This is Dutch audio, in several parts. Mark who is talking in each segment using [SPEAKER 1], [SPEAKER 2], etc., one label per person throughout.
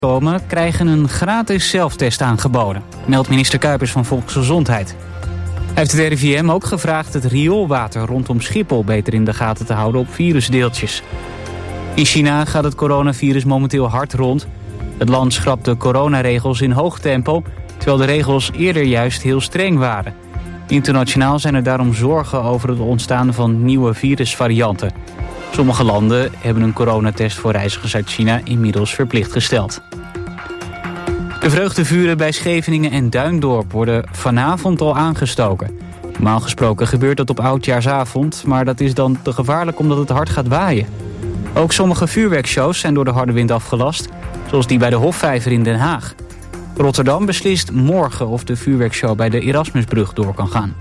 [SPEAKER 1] komen, krijgen een gratis zelftest aangeboden, meldt minister Kuipers van Volksgezondheid. Hij heeft het RIVM ook gevraagd het rioolwater rondom Schiphol beter in de gaten te houden op virusdeeltjes. In China gaat het coronavirus momenteel hard rond. Het land schrapt de coronaregels in hoog tempo, terwijl de regels eerder juist heel streng waren. Internationaal zijn er daarom zorgen over het ontstaan van nieuwe virusvarianten. Sommige landen hebben een coronatest voor reizigers uit China inmiddels verplicht gesteld. De vreugdevuren bij Scheveningen en Duindorp worden vanavond al aangestoken. Normaal gesproken gebeurt dat op oudjaarsavond, maar dat is dan te gevaarlijk omdat het hard gaat waaien. Ook sommige vuurwerkshows zijn door de harde wind afgelast, zoals die bij de Hofvijver in Den Haag. Rotterdam beslist morgen of de vuurwerkshow bij de Erasmusbrug door kan gaan.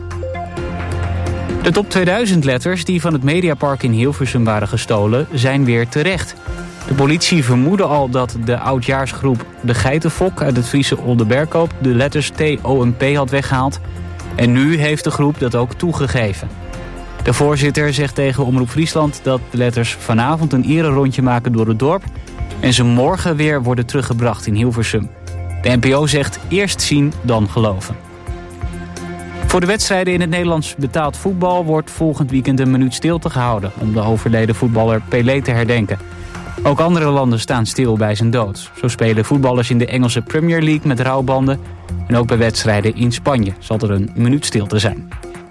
[SPEAKER 1] De top 2000 letters die van het Mediapark in Hilversum waren gestolen zijn weer terecht. De politie vermoedde al dat de oudjaarsgroep De Geitenfok uit het Friese Oldenbergkoop de letters T-O-M-P had weggehaald. En nu heeft de groep dat ook toegegeven. De voorzitter zegt tegen Omroep Friesland dat de letters vanavond een ererondje maken door het dorp en ze morgen weer worden teruggebracht in Hilversum. De NPO zegt eerst zien, dan geloven. Voor de wedstrijden in het Nederlands betaald voetbal wordt volgend weekend een minuut stilte gehouden om de overleden voetballer Pelé te herdenken. Ook andere landen staan stil bij zijn dood. Zo spelen voetballers in de Engelse Premier League met rouwbanden. En ook bij wedstrijden in Spanje zal er een minuut stilte zijn.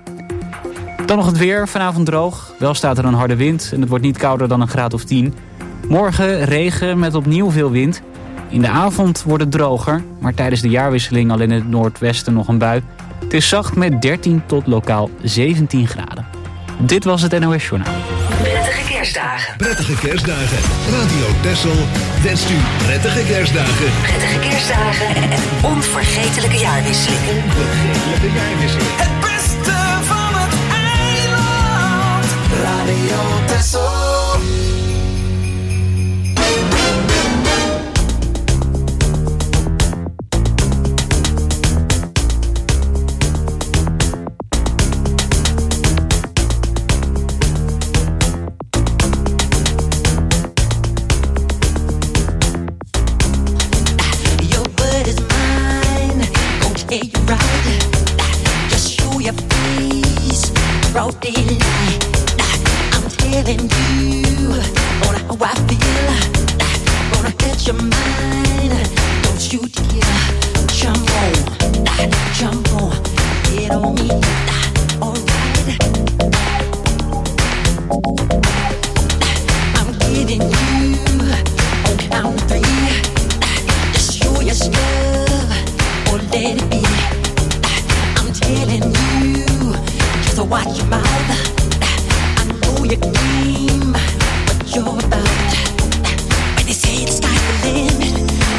[SPEAKER 1] Dan nog het weer, vanavond droog. Wel staat er een harde wind en het wordt niet kouder dan een graad of 10. Morgen regen met opnieuw veel wind. In de avond wordt het droger, maar tijdens de jaarwisseling al in het noordwesten nog een bui. Het is zacht met 13 tot lokaal 17 graden. Dit was het NOS Journaal.
[SPEAKER 2] Prettige kerstdagen.
[SPEAKER 3] Prettige kerstdagen. Radio Texel wenst u prettige kerstdagen.
[SPEAKER 2] Prettige kerstdagen en onvergetelijke jaarwisselingen.
[SPEAKER 3] Onvergetelijke jaarwisselingen.
[SPEAKER 4] Het beste van het eiland. Radio Texel.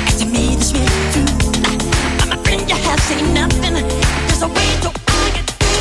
[SPEAKER 4] Nothing, there's a way to argue.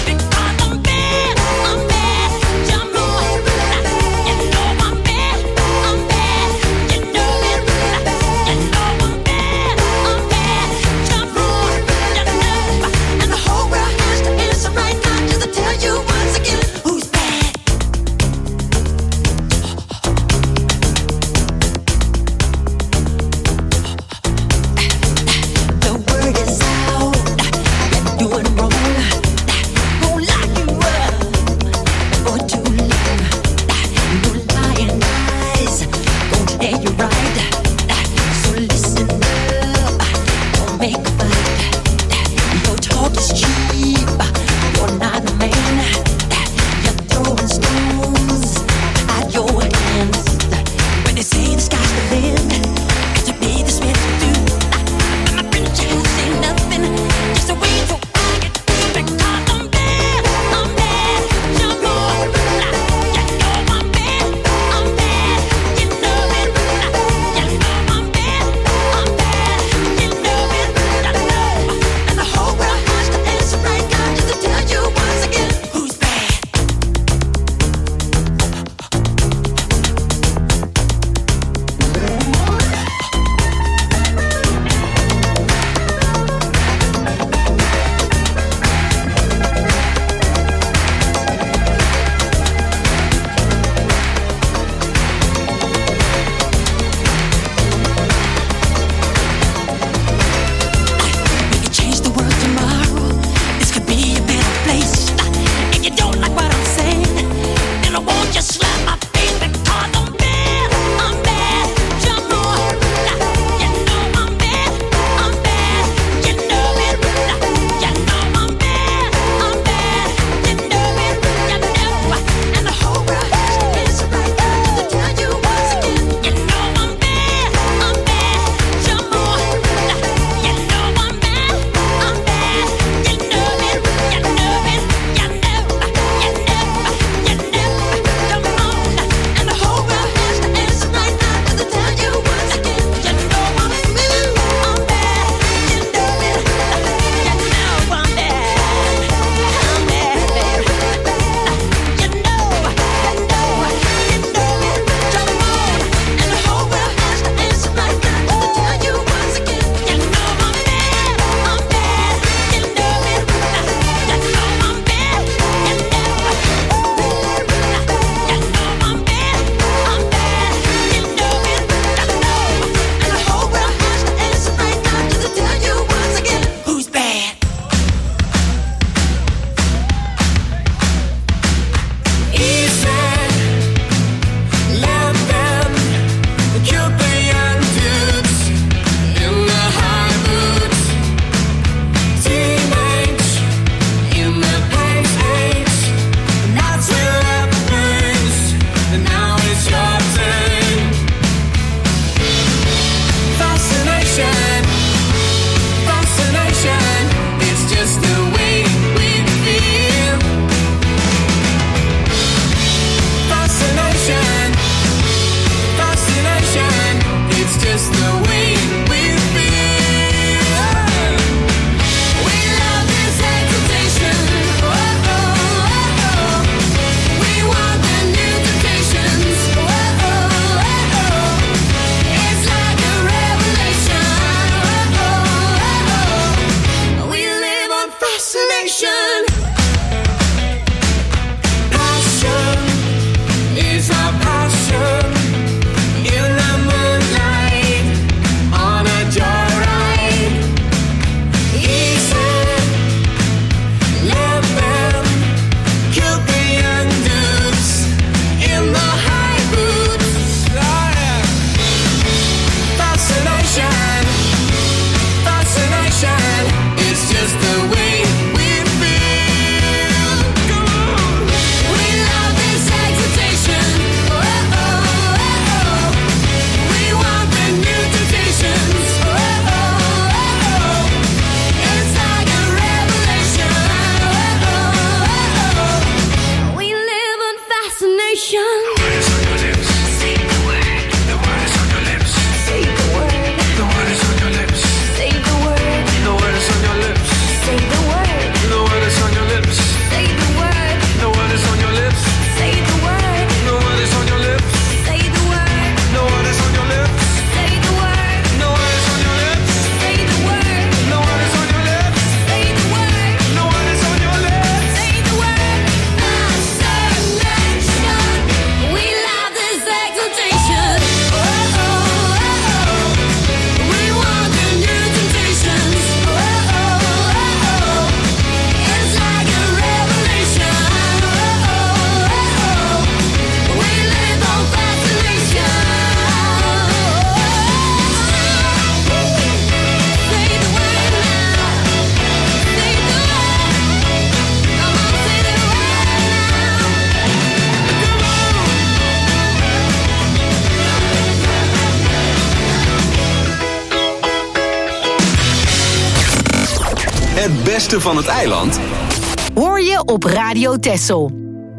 [SPEAKER 5] Het beste van het eiland
[SPEAKER 2] hoor je op Radio Texel.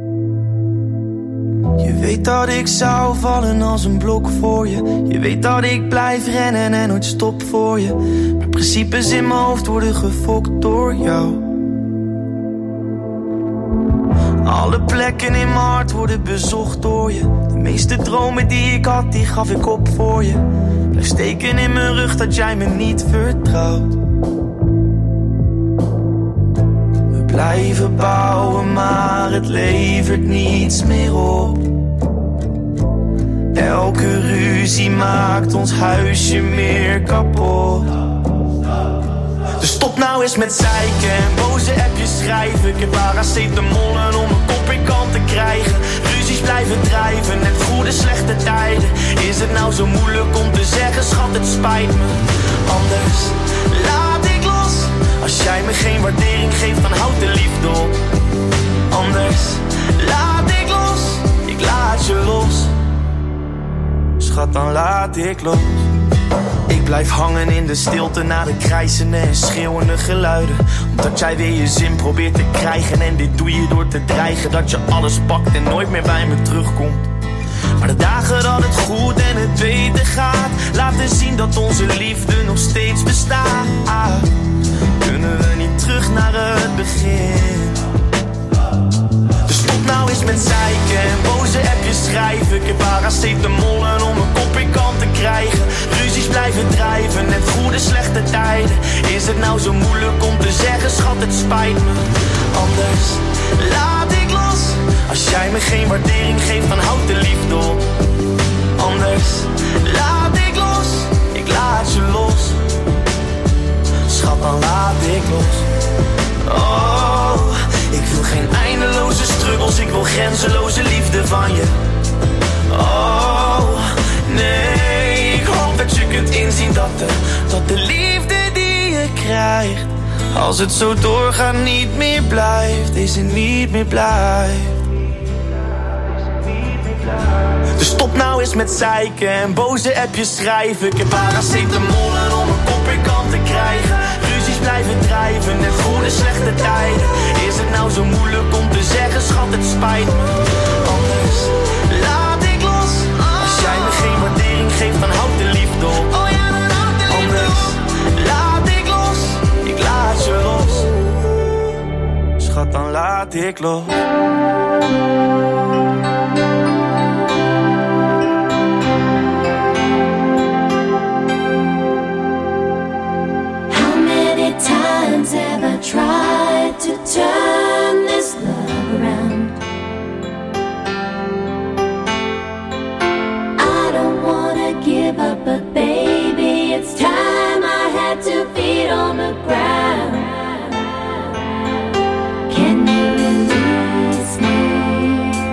[SPEAKER 4] Je weet dat ik zou vallen als een blok voor je. Je weet dat ik blijf rennen en nooit stop voor je. Maar principes in mijn hoofd worden gefokt door jou. Alle plekken in mijn hart worden bezocht door je. De meeste dromen die ik had, die gaf ik op voor je. Blijf steken in mijn rug dat jij me niet vertrouwt. We blijven bouwen, maar het levert niets meer op. Elke ruzie maakt ons huisje meer kapot. Dus stop nou eens met zeiken en boze appjes schrijven. Ik heb paracetamolen om mijn kop in kant te krijgen. Ruzies blijven drijven, net goede slechte tijden. Is het nou zo moeilijk om te zeggen, schat, het spijt me. Anders laat ik los. Als jij me geen waardering geeft, dan houd de liefde op. Anders laat ik los, ik laat je los. Schat, dan laat ik los. Ik blijf hangen in de stilte na de krijzende en schreeuwende geluiden. Omdat jij weer je zin probeert te krijgen. En dit doe je door te dreigen dat je alles pakt en nooit meer bij me terugkomt. Maar de dagen dat het goed en het beter gaat, laten zien dat onze liefde nog steeds bestaat. Kunnen we niet terug naar het begin? Dus stop nou eens met zeiken en boze appjes schrijven. Ik heb paracetamolen om mijn kop in kant te krijgen. Ruzies blijven drijven, net goede slechte tijden. Is het nou zo moeilijk om te zeggen, schat, het spijt me. Anders laat ik los. Als jij me geen waardering geeft, dan houd de liefde op. Anders laat ik los, ik laat je los. Schat, dan laat ik los. Oh, ik wil geen eindeloze struggles, ik wil grenzeloze liefde van je. Oh, nee, ik hoop dat je kunt inzien dat de liefde die je krijgt, als het zo doorgaat, niet meer blijft. Deze niet meer blijft. Dus stop nou eens met zeiken en boze appjes schrijven. Ik heb paracetamolen om mijn kop in kant te krijgen. Ruzies blijven drijven, net goede slechte tijden. Is het nou zo moeilijk om te zeggen, schat, het spijt me. Anders laat ik los. Als jij me geen waardering geeft, dan houd de liefde op. Anders laat ik los, ik laat je los. Schat, dan laat ik los.
[SPEAKER 6] Have I tried to turn this love around? I don't wanna give up, but baby, it's time I had 2 feet on the ground. Can you release me?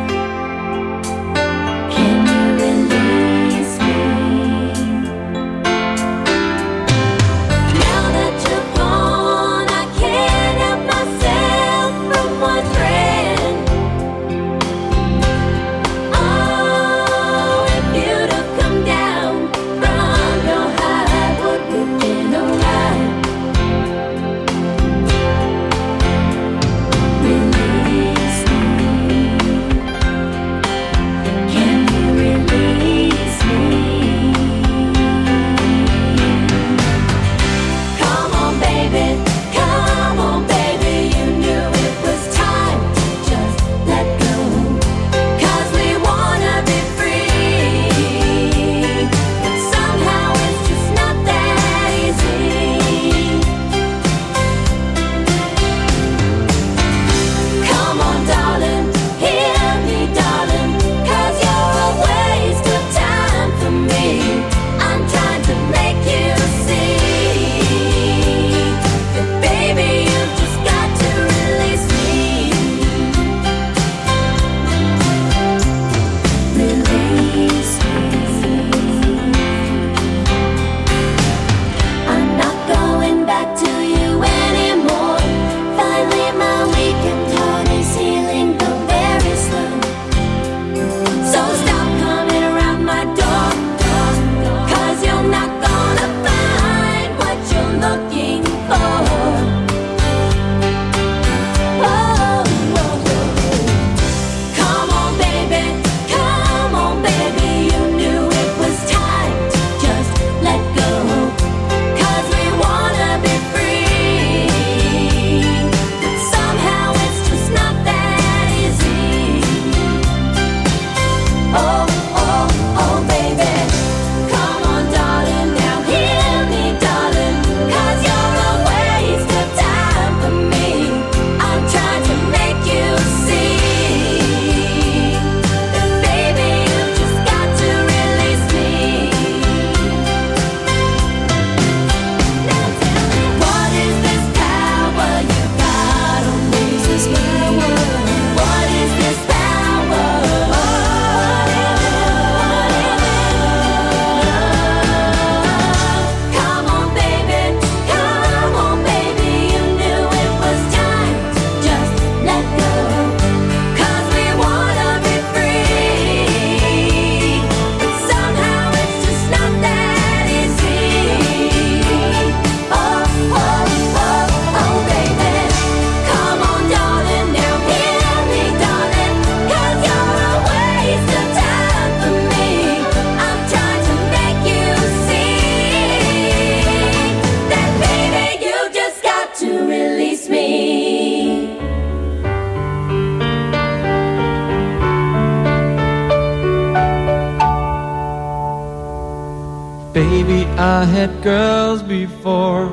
[SPEAKER 7] I had girls before,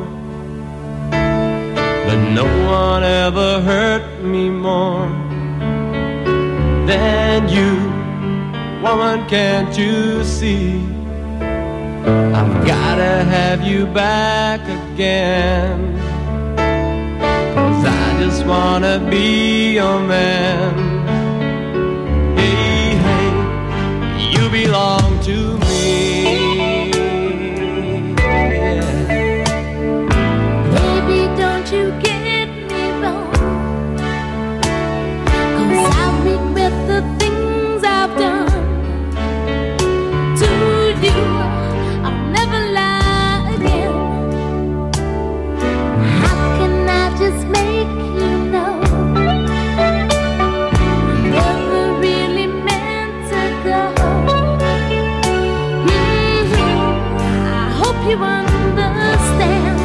[SPEAKER 7] but no one ever hurt me more than you. Woman, can't you see? I've gotta have you back again, 'cause I just wanna be your man. Hey, hey, you belong to me. Yeah.
[SPEAKER 6] Baby, don't you get me wrong, 'cause I regret the things I've done to you. I'll never lie again. How can I just make you know never really meant to go? I hope you understand.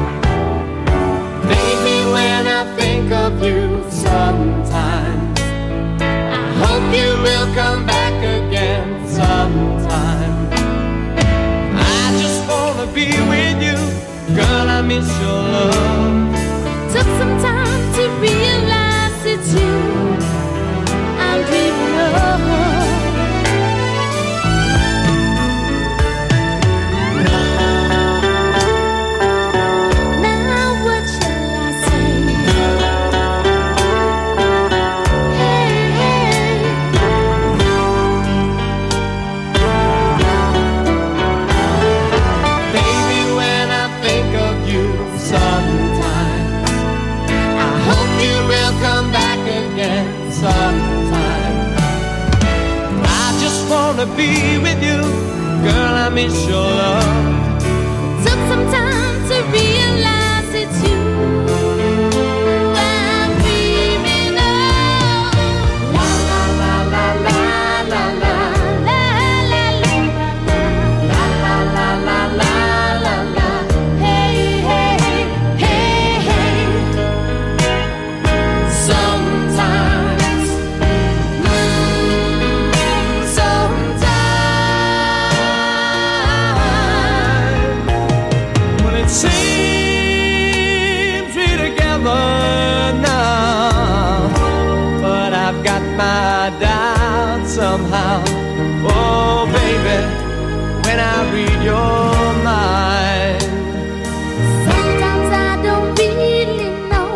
[SPEAKER 7] Baby, when I think of you sometimes, I hope you will come back again sometime. I just wanna be with you, girl, I miss your love.
[SPEAKER 6] Took some time to realize it's you I'm dreaming of. Now what shall I say? Hey, hey.
[SPEAKER 7] Baby, when I think of you sometimes, I hope you will come back again sometime. I just wanna be with you, girl, I miss your love.
[SPEAKER 6] Took some time to realize it's you I'm dreaming of. La la la la la la la la la la la la la la la la. Hey hey hey hey. Sometimes,
[SPEAKER 7] Well, it seems we're together now, but I've got my doubts somehow. Oh, baby, when I read your mind,
[SPEAKER 6] sometimes I don't really know.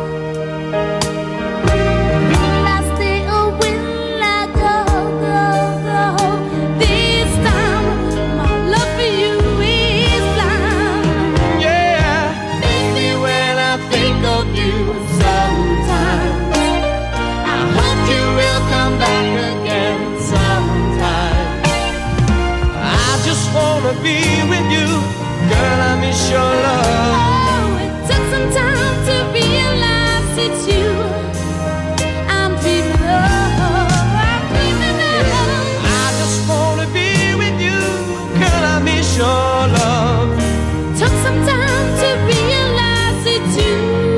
[SPEAKER 6] Will I stay or will I go, go, go? This time my love for you is blind.
[SPEAKER 7] yeah. Baby, when I think of you sometimes, I hope you will come back again sometime. I just wanna be with you, girl, I miss your love.
[SPEAKER 6] Oh, it took some time to realize it's you I'm dreaming of. I'm dreaming of.
[SPEAKER 7] I just wanna be with you, girl, I miss your love.
[SPEAKER 6] Took some time to realize it's you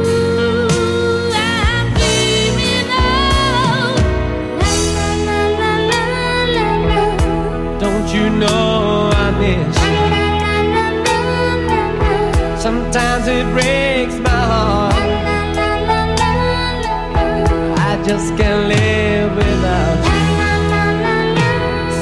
[SPEAKER 6] I'm dreaming of. La la la la la la.
[SPEAKER 7] Don't you know I miss?
[SPEAKER 6] La la la la la la.
[SPEAKER 7] Sometimes it breaks my heart.
[SPEAKER 6] La la la la la la.
[SPEAKER 7] I just can't live without you.
[SPEAKER 6] La la la la la.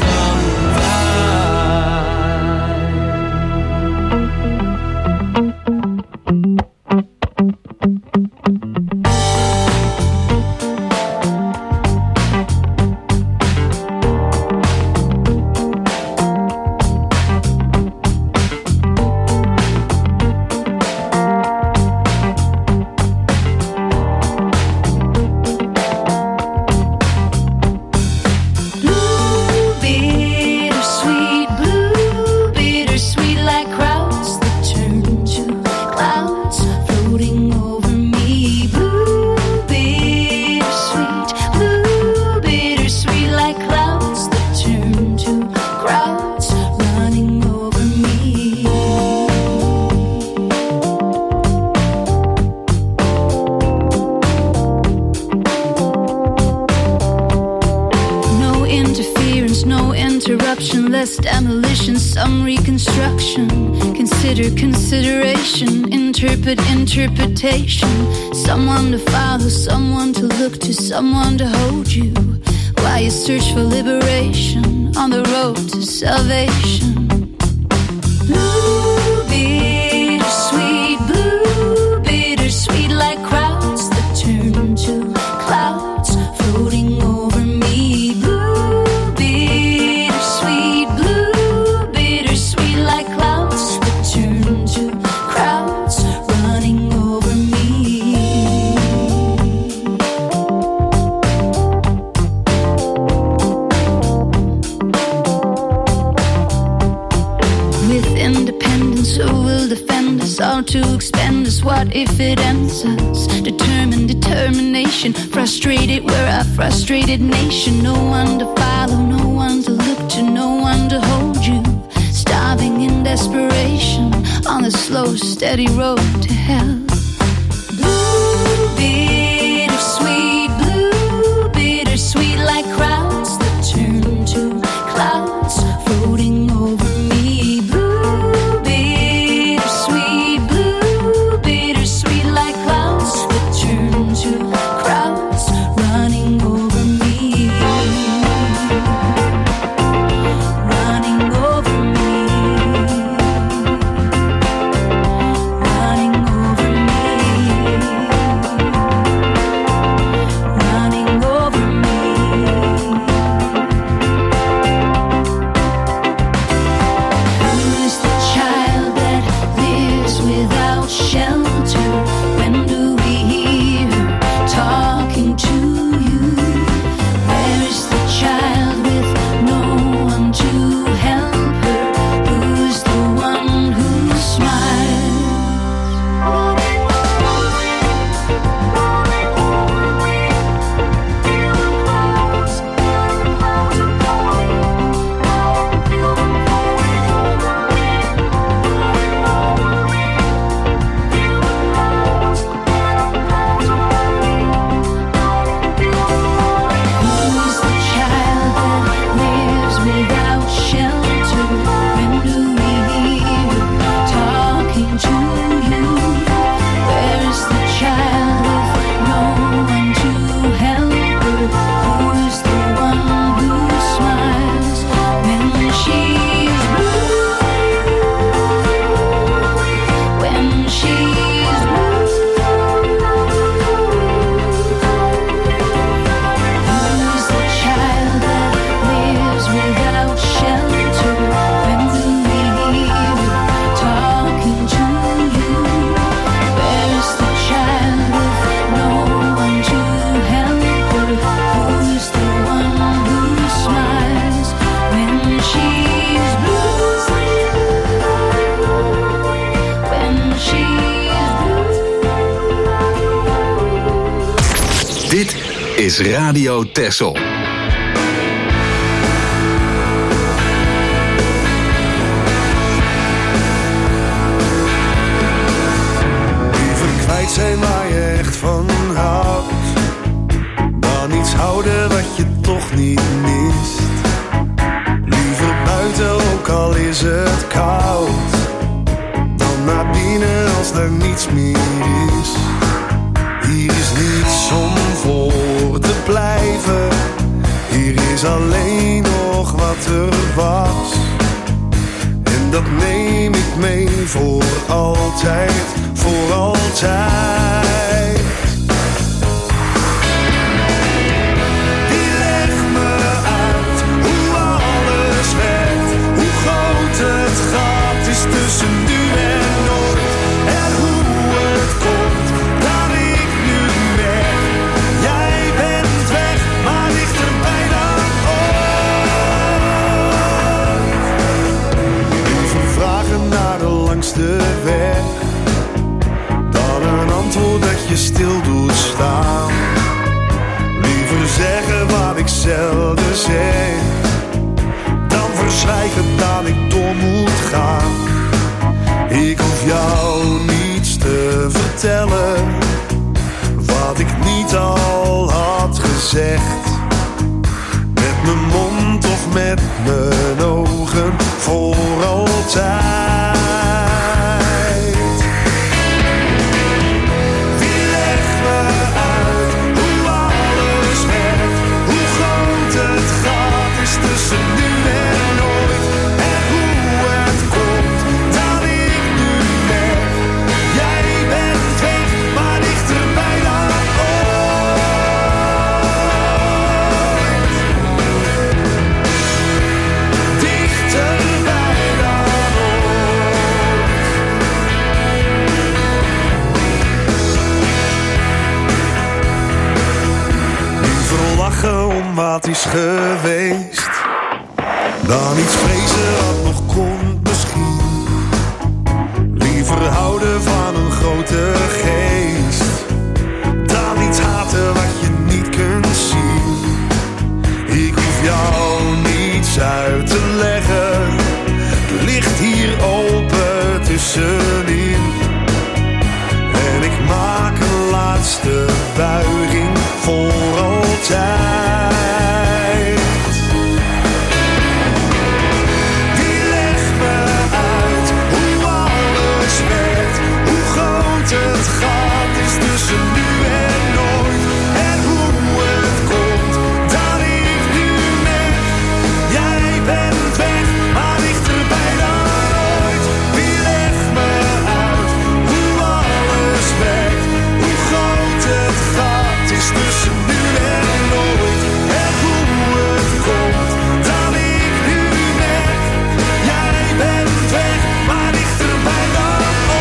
[SPEAKER 8] interruption, less demolition, some reconstruction. Can
[SPEAKER 6] consider consideration, interpret interpretation. Someone to follow, someone to look to, someone to hold you while you search for liberation on the road to salvation. Blue, bittersweet, blue, bittersweet, like crowds that turn to clouds floating over me. Blue, bittersweet, blue, bittersweet, like clouds that turn to crowds running over me. With independence, who will defend us? All to expend us. What if it ends us? Determined determination, frustrated, we're a frustrated nation. No one to follow, no one to look to, no one to hold you. Starving in desperation on the slow, steady road to hell. Blue, bittersweet, blue, bittersweet, like crowds that turn to clouds floating over me. Blue, bittersweet, blue, bittersweet, like clouds that turn to crowds running over me. Running over me. Running over me. Running over me. Who's the child that lives without shelter? When do we hear her talking to you? Where is the child with no one to help her? Who's the one who smiles? Who's the child that lives without shelter? When do we hear her talking to you? Where is the child with no one to help her? Who's the one who smiles when she's blue? When she's blue. Who's the child that lives without shelter? When do we hear her talking to you? Where's the child with no one to help her? Who's the one who smiles when she's blue? When she's blue.
[SPEAKER 5] Dit is Radio Texel.
[SPEAKER 8] Liever kwijt zijn waar je echt van houdt, dan iets houden wat je toch niet mist. Liever buiten, ook al is het koud, dan naar binnen als er niets meer is. Hier is niets om voor te blijven, hier is alleen nog wat er was. En dat neem ik mee voor altijd, voor altijd. Die legt me uit hoe alles werkt, hoe groot het gat is tussen nu en nooit. En hoe het komt dat ik nu merk, jij bent weg, maar dichterbij dan ooit. Liever vragen naar de langste weg, dan een antwoord dat je stil doet staan. Liever zeggen wat ik zelden zeg, dan verzwijgen dat ik door moet gaan. Ik hoef jou niets te vertellen, wat ik niet al had gezegd. Met mijn mond of met mijn ogen, voor altijd. kwaad is geweest. Dan iets vrezen wat nog komt misschien. Liever houden van een grote geest. Dan iets haten wat je niet kunt zien. Ik hoef jou niets uit te leggen. Het ligt hier open tussenin. En ik maak een laatste buiging voor altijd. Wie legt me uit hoe alles werkt, hoe groot het gat is tussen nu en nooit. En hoe het komt dat ik nu merk, jij bent weg, maar dichterbij dan ooit. Wie legt me uit hoe alles werkt, hoe groot het gat is tussen nu en nooit. En hoe het komt dat ik nu merk, jij bent weg, maar dichterbij dan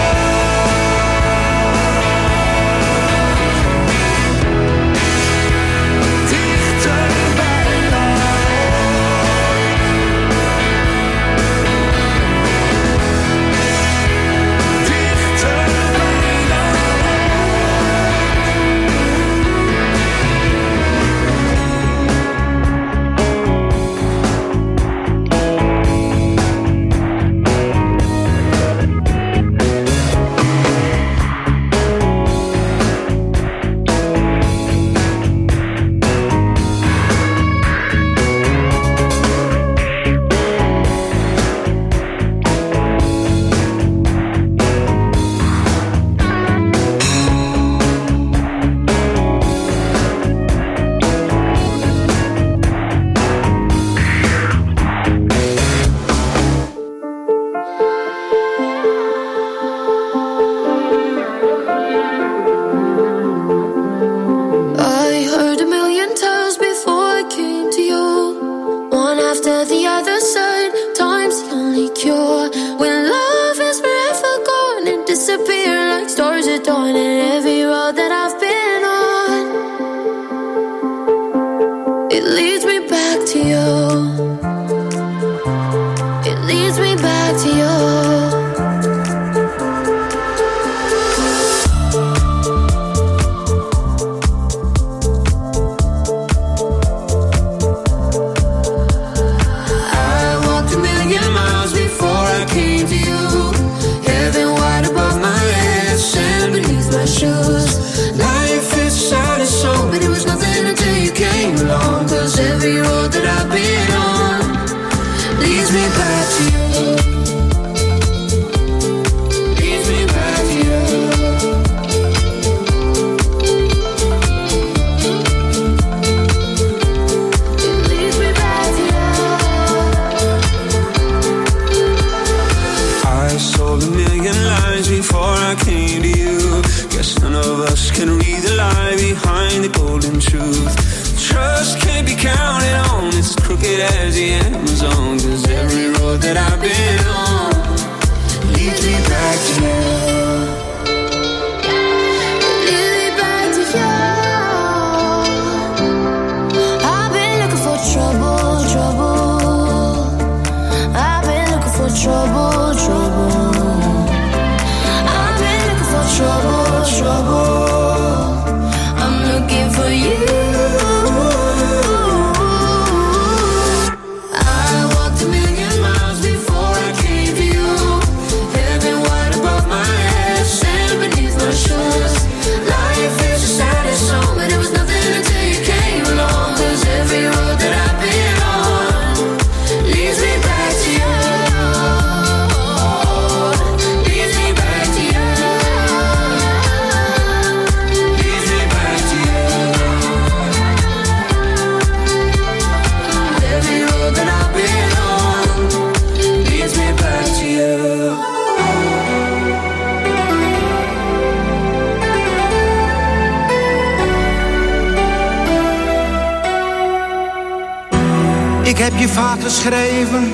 [SPEAKER 9] heb je vaak geschreven,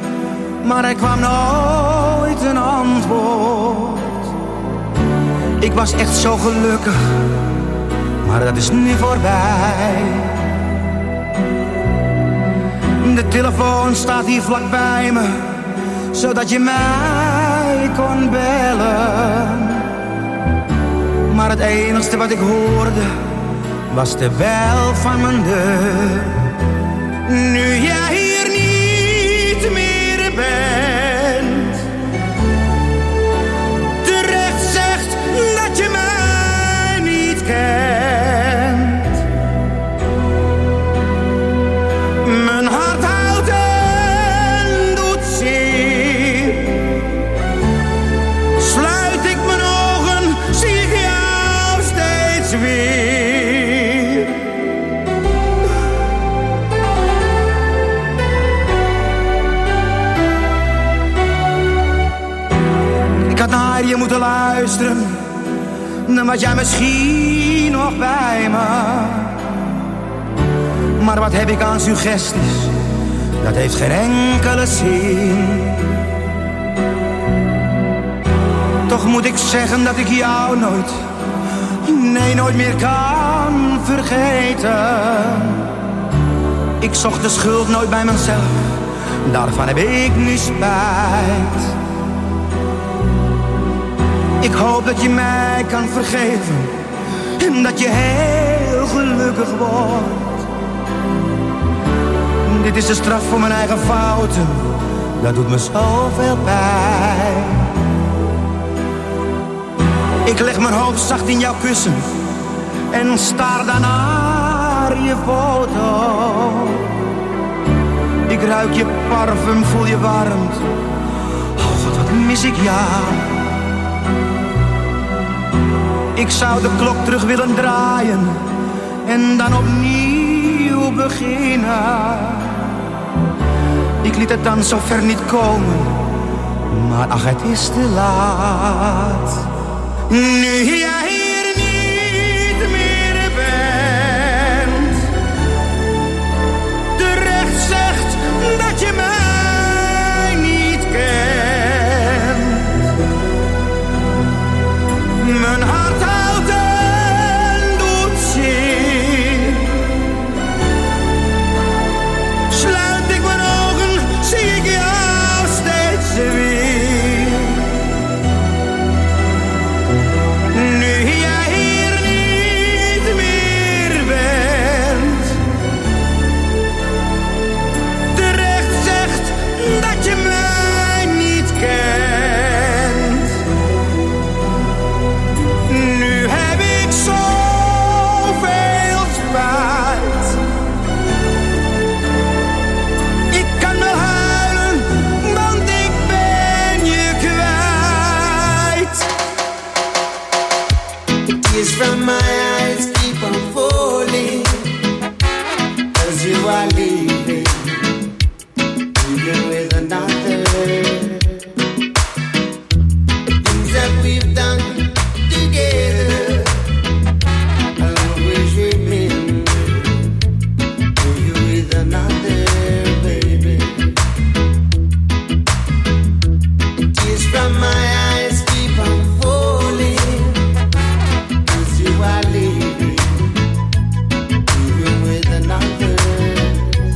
[SPEAKER 9] maar er kwam nooit een antwoord. Ik was echt zo gelukkig, maar dat is nu voorbij. De telefoon staat hier vlak bij me, zodat je mij kon bellen. Maar het enigste wat ik hoorde, was de bel van mijn deur. Nu jij hier niet meer bent, terecht zegt dat je mij niet kent. Mijn hart houdt en doet zeer. Sluit ik mijn ogen, zie ik jou steeds weer. Ik had naar je moeten luisteren, dan was jij misschien nog bij me. Maar wat heb ik aan suggesties, dat heeft geen enkele zin. Toch moet ik zeggen dat ik jou nooit, nee nooit meer kan vergeten. Ik zocht de schuld nooit bij mezelf, daarvan heb ik nu spijt. Ik hoop dat je mij kan vergeven en dat je heel gelukkig wordt. Dit is de straf voor mijn eigen fouten, dat doet me zoveel pijn. Ik leg mijn hoofd zacht in jouw kussen en staar daarna naar je foto. Ik ruik je parfum, voel je warmte. Oh God, wat mis ik jou. Ik zou de klok terug willen draaien en dan opnieuw beginnen. Ik liet het dan zo ver niet komen, maar ach, het is te laat. Nu jij hier niet meer bent, terecht zegt dat je mij niet kent. Mijn hart houdt en doet zeer. Sluit ik mijn ogen, zie ik jou steeds weer.
[SPEAKER 10] From my eyes keep on falling as you are leaving, even with another. Things that we've done together, I'll always remember. You with another, baby. Tears from my eyes keep on falling. You are leaving, even with another.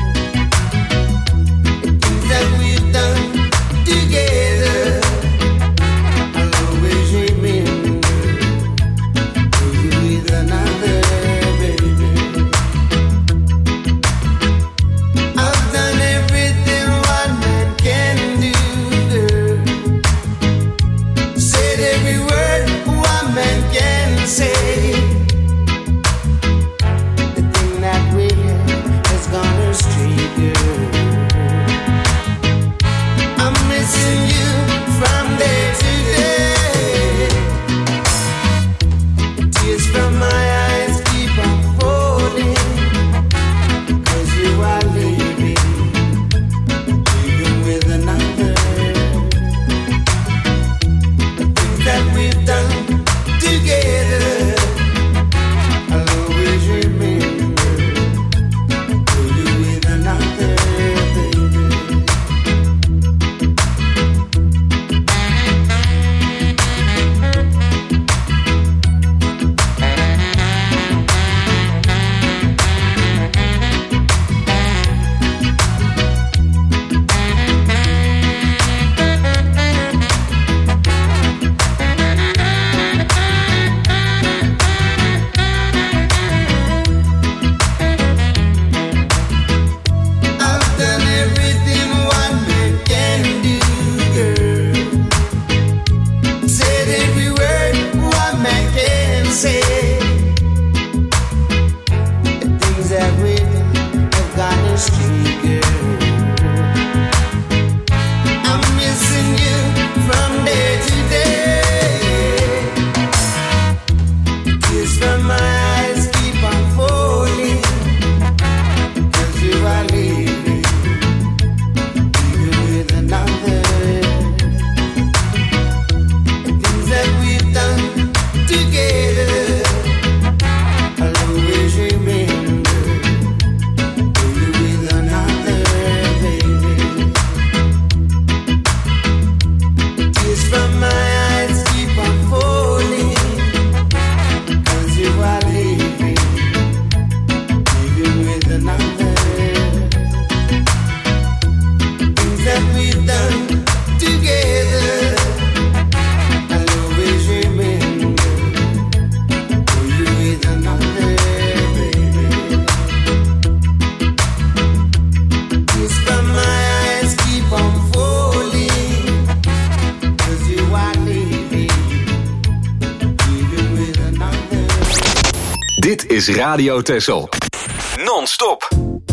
[SPEAKER 5] Dit is Radio Texel. Non-stop.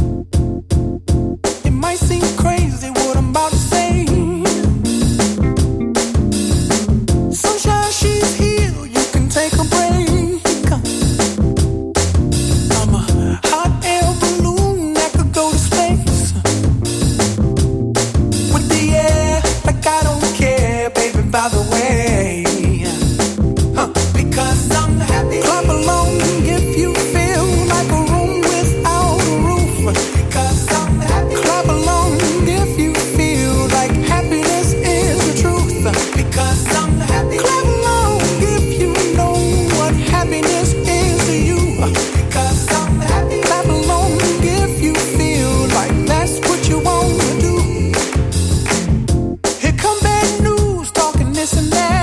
[SPEAKER 11] It might seem crazy what I'm about to say. Sunshine, she's here, you can take a break. I'm a hot air balloon that could go to space. With the air, like I don't care, baby, by the way. Because I'm happy. Clap along if you feel like a room without a roof. Because I'm happy. Clap along if you feel like happiness is the truth. Because I'm happy. Clap along if you know what happiness is to you. Because I'm happy. Clap along if you feel like that's what you want to do. Here come bad news, talking this and that.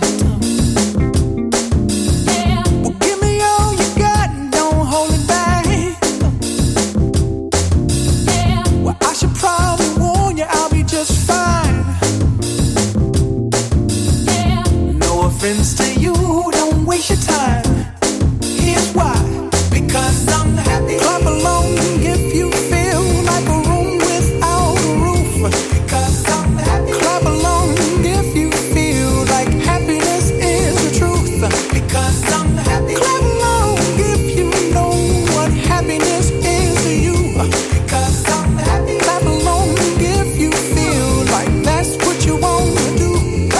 [SPEAKER 11] To you, don't waste your time. Here's why. Because I'm happy. Clap along if you feel like a room without a roof. Because I'm happy. Clap along if you feel like happiness is the truth. Because I'm happy. Clap along if you know what happiness is to you. Because I'm happy. Clap along if you feel like that's what you want to do.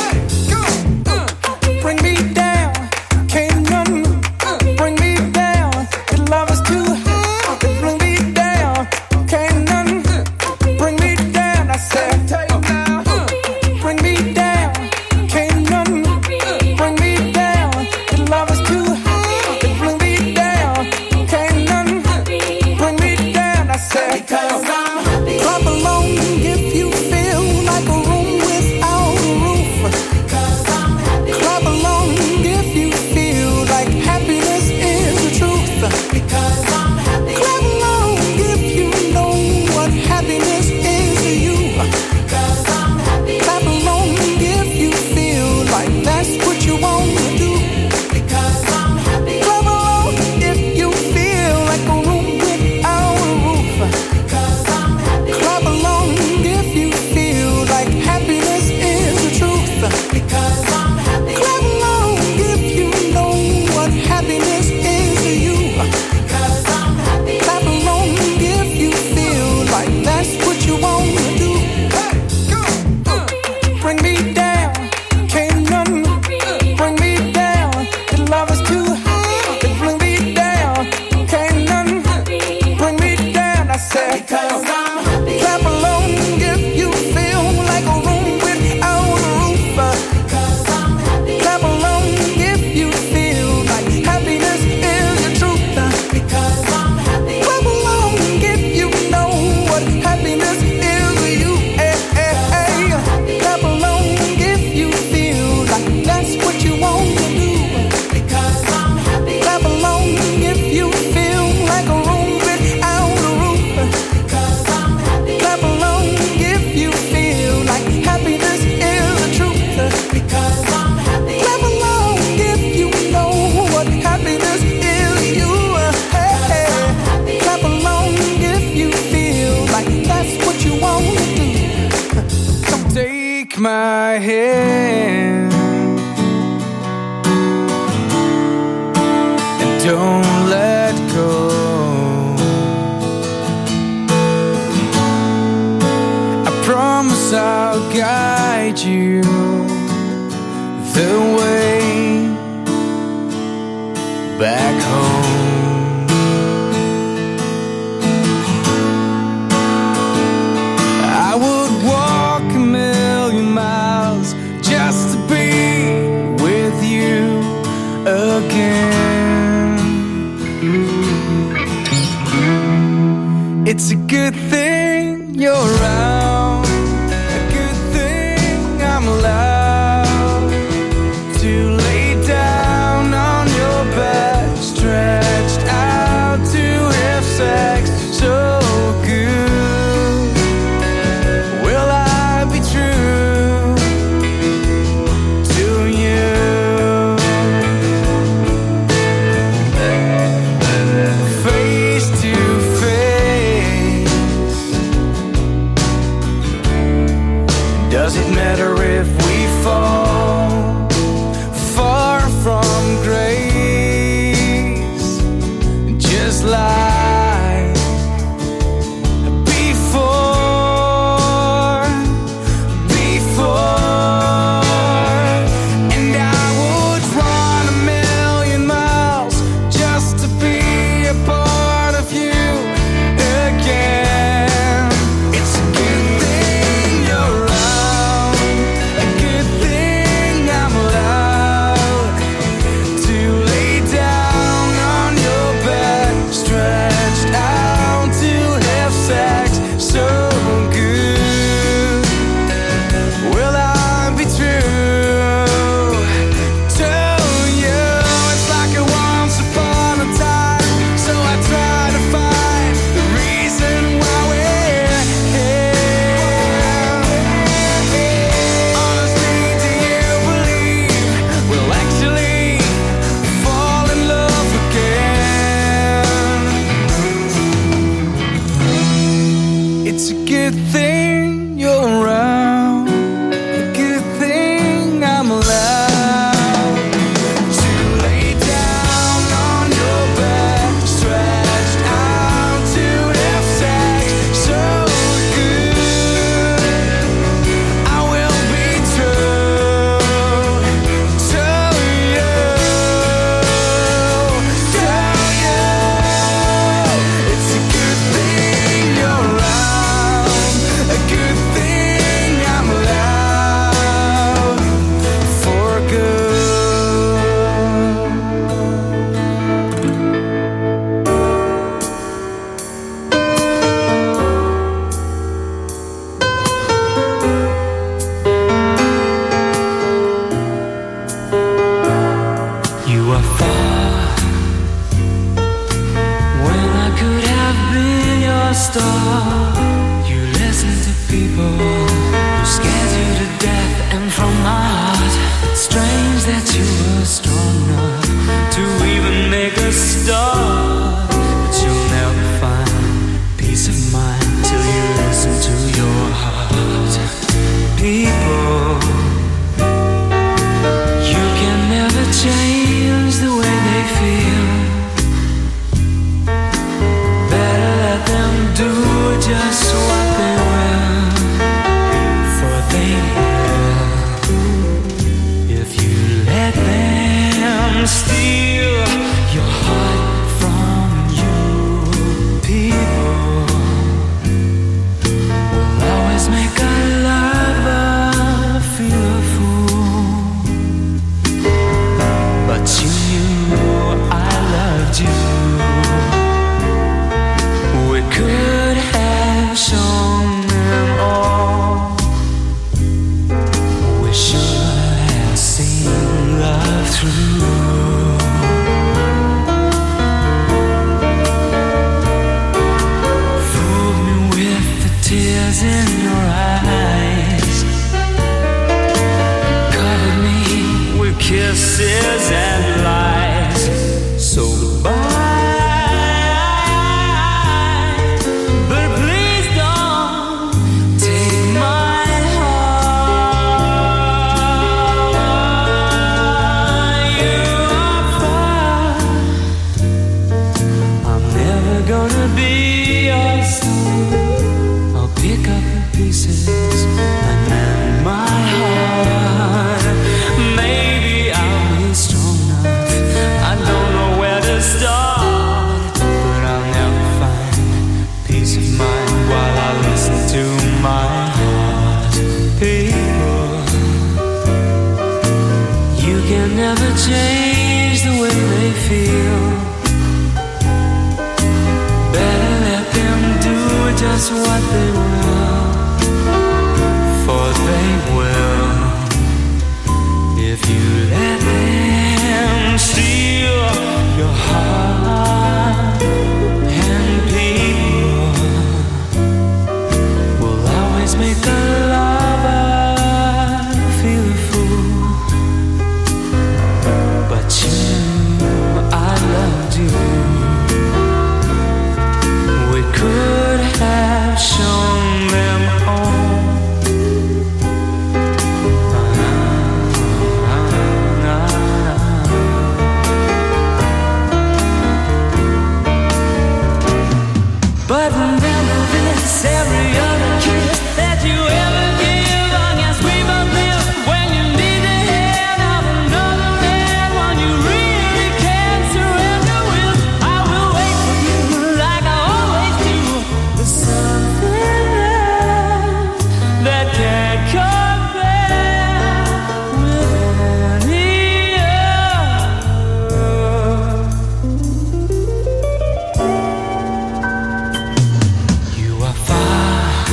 [SPEAKER 11] Bring me down, can't none bring me down. Your love is too high, bring me down, can't none bring me down. I said, bring me down, can't none bring me down. Your love is too high, bring me down, can't none bring me down. I said, because I'm happy. Clap along if you feel like a room without a roof. Because I'm happy. Clap along if you feel like happiness is the truth. Because I'm happy. Clap along if you know what happiness is to you. Because I'm happy. Clap along if you feel like that's what you want to do. Because I'm happy. Clap along if you feel like a room without a roof. Because I'm happy. Clap along if you feel like happiness is the truth. Because I'm happy. Clap along if you know what happiness is to you. Because I'm happy. Clap along if you feel like that's what you want to do. Bring me down, can't none bring me down. Your love is too high, bring me down, can't none bring me down. I said, because I'm happy. Clap along if you feel like a room without a roof. Because I'm happy. Clap along if you feel like happiness is the truth. Because I'm happy. Clap along if you know what happiness is to you. Hey, hey, hey. Clap along if you feel like that's what you want to do. Because I'm happy. Clap along if you feel like a room without a roof. Because I'm happy. Clap along if you feel like happiness is the truth. Because I'm happy. Clap along if you know what happiness is to you. Hey, hey. Clap along if you feel like that's what you want to do. Come take my hand and don't let go. I promise I'll guide you the way back home. I would walk a million miles
[SPEAKER 12] star. You listen to people who scared you to death, and from my heart, it's strange that you were strong enough to even make a start. But you'll never find peace of mind till you listen to your heart. People, you can never change the way they feel. Better let them do just what they will, for they will. If you let them steal your heart from you, people will always make a lover feel a fool. But you knew I loved you. We could have shown them all. We should have seen love through. Fooled me with the tears in your eyes, covered me with kisses and lies. So goodbye. Change the way they feel. Better let them do just what they will, for they will. If you let them steal your heart, and people will always make a lover feel a fool. But you knew I loved you. We could have shown them all. But remember this, every other kiss that you ever give, long as we both live. When you need the hand of another man, one you really can't surrender with, I will wait for you like I always do. There's something that can't compare with any other. You are far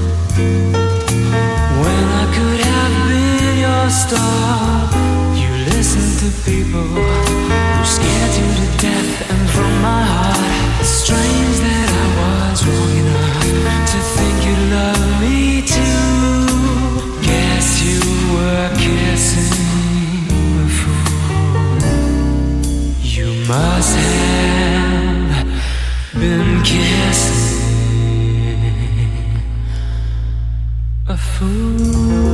[SPEAKER 12] when I could have been your star. You listen to people who scared you to death, and from my heart, it's strange that I was wrong enough to think you love me too. Guess you were kissing a fool. You must have been kissing a fool.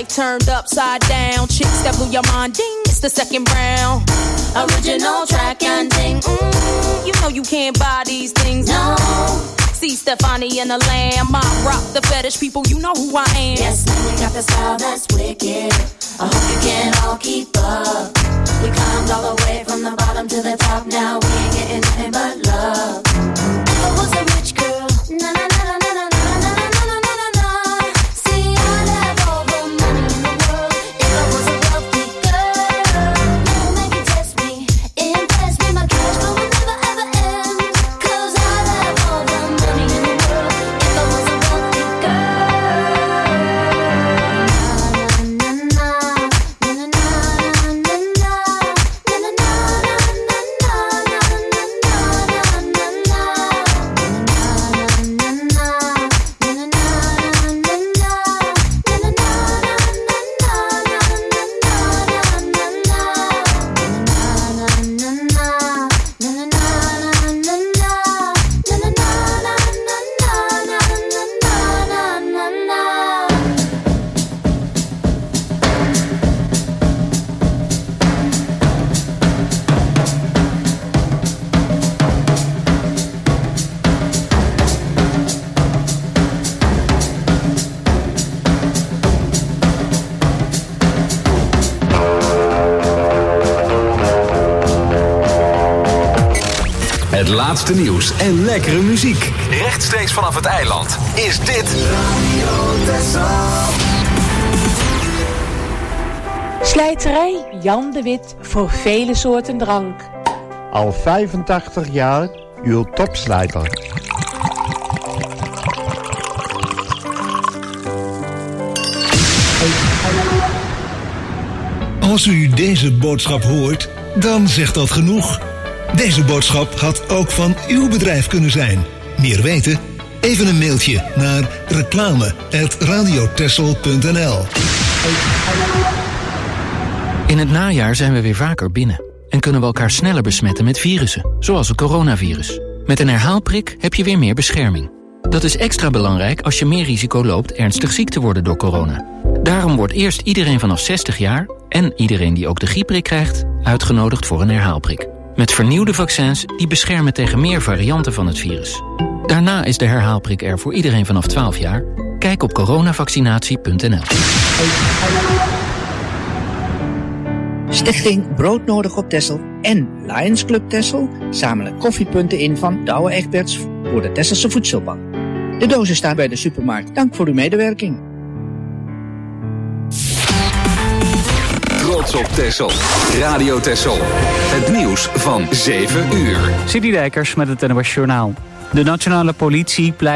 [SPEAKER 13] life turned upside down. Chicks that blew your mind, ding, it's the second round. Original track and ding, you know you can't buy these things, no. See Stefani and the Lamb, I rock the fetish people, you know who I am.
[SPEAKER 14] Yes, man, we got the style that's wicked. I hope you can all keep up. We climbed all the way from the bottom to the top. Now we ain't getting nothing but love. If I was a rich girl, na na na na na na na na na na na na. See, I'd have all the money in the world. If I was a wealthy girl, no man can test me, impress me. My cash flow will never ever end. 'Cause I'd have all the money in the world. If I was a wealthy girl. Na na na.
[SPEAKER 5] Het laatste nieuws en lekkere muziek. Rechtstreeks vanaf het eiland is dit Radio Texel.
[SPEAKER 15] Slijterij Jan de Wit voor vele soorten drank.
[SPEAKER 16] Al 85 jaar uw topslijter.
[SPEAKER 3] Als u deze boodschap hoort, dan zegt dat genoeg. Deze boodschap had ook van uw bedrijf kunnen zijn. Meer weten? Even een mailtje naar reclame@radiotexel.nl.
[SPEAKER 17] In het najaar zijn we weer vaker binnen en kunnen we elkaar sneller besmetten met virussen, zoals het coronavirus. Met een herhaalprik heb je weer meer bescherming. Dat is extra belangrijk als je meer risico loopt ernstig ziek te worden door corona. Daarom wordt eerst iedereen vanaf 60 jaar en iedereen die ook de griepprik krijgt uitgenodigd voor een herhaalprik. Met vernieuwde vaccins die beschermen tegen meer varianten van het virus. Daarna is de herhaalprik er voor iedereen vanaf 12 jaar. Kijk op coronavaccinatie.nl.
[SPEAKER 18] Stichting Broodnodig op Texel en Lions Club Texel zamelen koffiepunten in van Douwe Egberts voor de Tesselse Voedselbank. De dozen staan bij de supermarkt. Dank voor uw medewerking.
[SPEAKER 5] Trots op Texel. Radio Texel. Het nieuws van 7 uur.
[SPEAKER 1] City Dijkers met het NOS Journaal. De nationale politie pleit